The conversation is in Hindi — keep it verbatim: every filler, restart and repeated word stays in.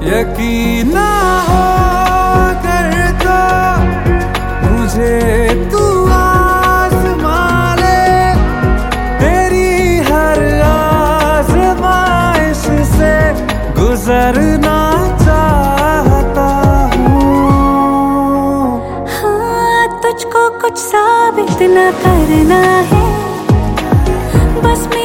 यकीन ना हो कर तो मुझे तू आज़मा ले, तेरी हर आज़माइश से गुजरना चाहता हूँ। हाँ, तुझको कुछ साबित न करना है, बस